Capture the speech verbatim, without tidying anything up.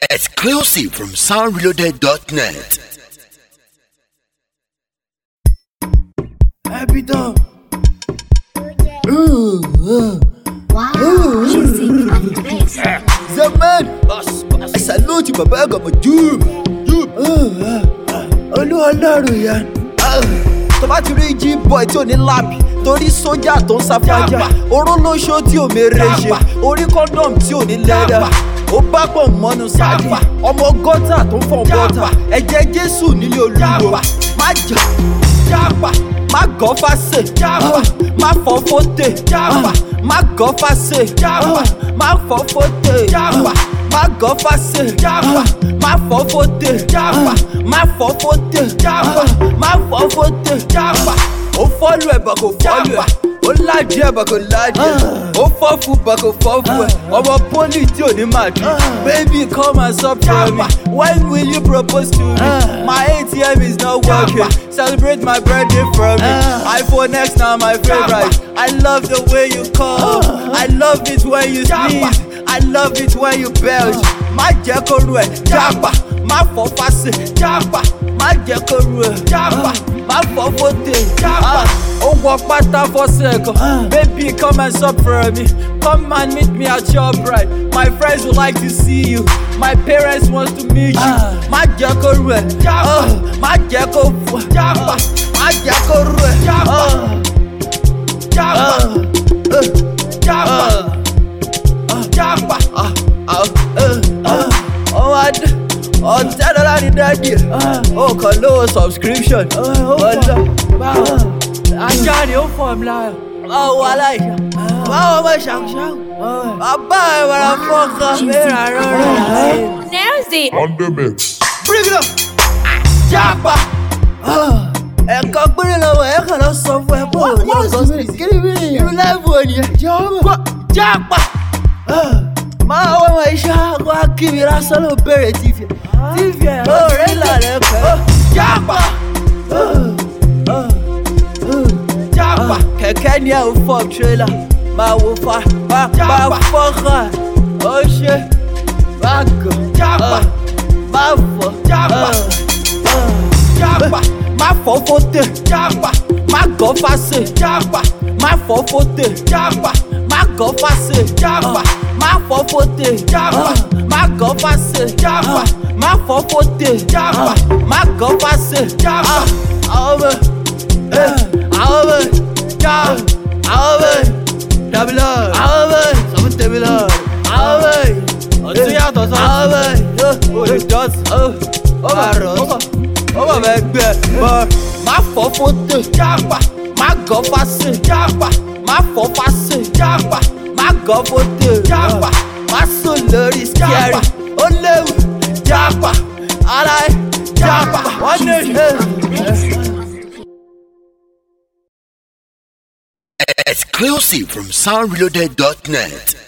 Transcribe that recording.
Exclusive from sound reloaded dot net. Happy dog. Wow, music and bass. Zaman, I salute you, Baba. I'm a Jew. Olúwa Ọlọ́run ya. Tó bá ti rí G-boy tí ò ní lápì, torí sójà tó ń sáfájà, oró lóṣó tí ò mèrè ṣe, orí kọ́ndọ̀m tí ò ní lẹ́dà, ó bá pọ̀ mọ́nu sáàdì, ọmọ gọ́tà tó ń fọ̀n bọ́tà, ẹ̀jẹ̀ Jésù nílé Olúwo, má jà, jápa, má gọ́ fásè, jápa, má fọ́ fótè, jápa, má gọ́ fásè, jápa, má fọ́ fótè, jápa, má gọ́ fásè, jápa, má fọ́ fótè, jápa, má fọ́ fótè, jápa, má fọ́ fótè, jápa. Ó fọ́lù ẹ̀ bà kò fọ́lù ẹ̀, ó lájẹ́ ẹ̀ bà kò lájẹ́ ẹ̀, ó fọ́ fún bà kò fọ́ fún ẹ̀, ọmọ pólì tí ò ní máa dùn. Baby come and sup for me, when will you propose to me? My A T M is not working, celebrate my birthday for me. iPhone X now my favorite, I love the way you call, I love it when you sneeze, I love it when you belch. Má jẹ́ kó ru ẹ̀ jápa, má fọ́ fásè jápa, má jẹ́ kó ru ẹ̀ jápa, má fọ́ fótè jápa. Ó wọ pátá fọ́sẹ̀ kan, baby come and sup for me, come and meet me at your bride. My friends would like to see you, my parents want to meet you. Má jẹ́ kó ru ẹ̀ jápa, má jẹ́ kó fu jápa, má jẹ́ kó ru ẹ̀ jápa, jápa, jápa, jápa. Oh, I oh, ten dollars in that year. Oh, call low subscription. Oh, I can't even form like. Oh, I like it. Oh, my shang shang. I buy what I fuck up here. I run. Nails it. On the mix. Bring it up. Japa. I can't put it away. I can't software. What is this? Get it in. You live one year. Japa. Máa wá wọn iṣẹ́ wá kí mi lásán ló bẹ̀rẹ̀ tífì tífì ẹ̀ ó rẹ̀ lálẹ́ pẹ́ jápa jápa kẹ̀kẹ́ ni ẹ̀ ń fọ́ tírélà máa wo fa máa fọ́ kàn ó ṣe máa gàn jápa máa fọ́ jápa jápa máa fọ́ fótè jápa máa gàn fásè jápa máa fọ́ fótè jápa máa gàn fásè jápa. Má fọ́ fótè jápa, má gọ́ fásè jápa, má fọ́ fótè jápa, má gọ́ fásè jápa. Àwọn ọmọ àwọn ọmọ já àwọn ọmọ dàbílọ̀ àwọn ọmọ sọ̀fún tèmílọ̀ àwọn ọmọ ọ̀tún yàtọ̀ sọ àwọn ọmọ olùjọ́sí ó máa rọ̀ ó máa bẹ gbẹ bọ́. Má fọ́ fótè jápa, má gọ́ fásè jápa, má fọ́ fásè jápa. Má gọ́ fótè jápa, má sùn lórí skẹ́rì, ó léwu jápa, aláì jápa, wọ́n ní ṣe. Exclusive from sound reloaded dot net.